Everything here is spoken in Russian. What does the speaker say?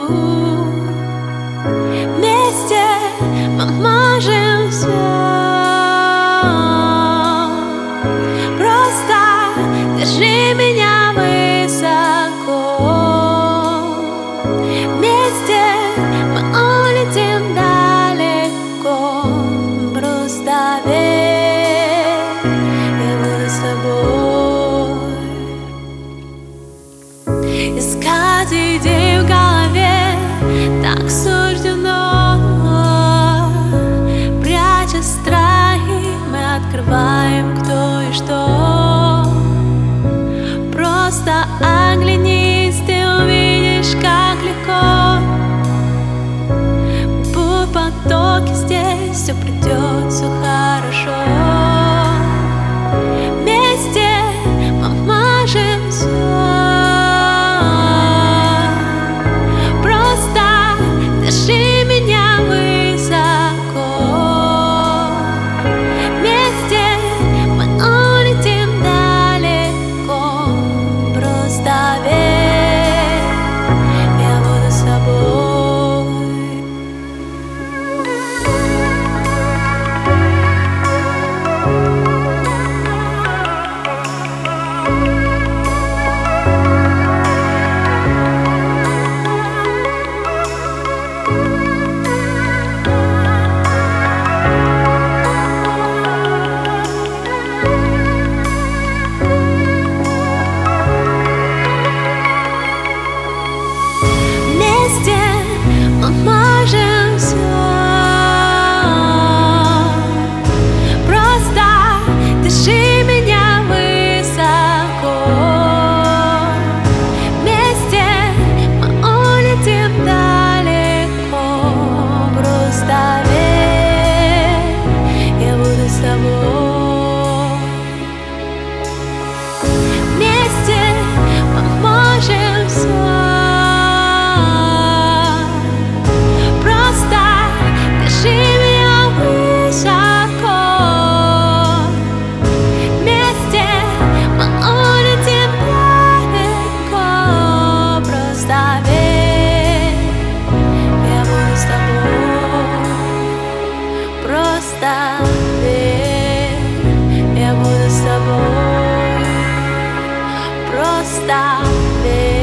Вместе мы можем все. Просто держи меня высоко. Вместе мы улетим далеко. Просто верь, я буду с тобой. Искать идеи в голове так суждено. Пряча страхи, мы открываем кто и что. Просто оглянись, ты увидишь, как легко. Будь в потоке, здесь все придет, все хорошо. Вместе мы можем все. Держи меня высоко. Вместе мы улетим далеко. Просто верь, я буду с тобой. Мы можем все. Просто держи меня высоко. Вместе мы улетим далеко. Просто верь, я буду с тобой. Вместе мы можем все. Просто верь, я буду с тобой. Просто верь.